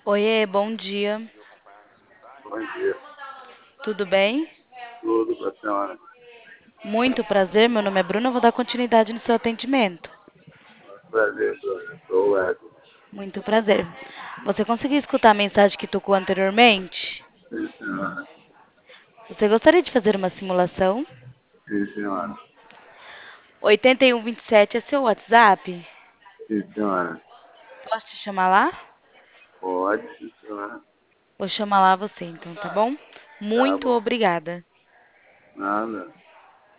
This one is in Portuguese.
Oiê, bom dia. Bom dia. Tudo bem? Tudo para a senhora. Muito prazer, meu nome é Bruna, eu vou dar continuidade no seu atendimento. Prazer, eu sou o Edson. Muito prazer. Você conseguiu escutar a mensagem que tocou anteriormente? Sim, senhora. Você gostaria de fazer uma simulação? Sim, senhora. 8127 é seu WhatsApp? Sim, senhora. Posso te chamar lá? Pode, sim, senhora. Vou chamar lá você então, tá bom? Tá Muito bom. obrigada. Nada.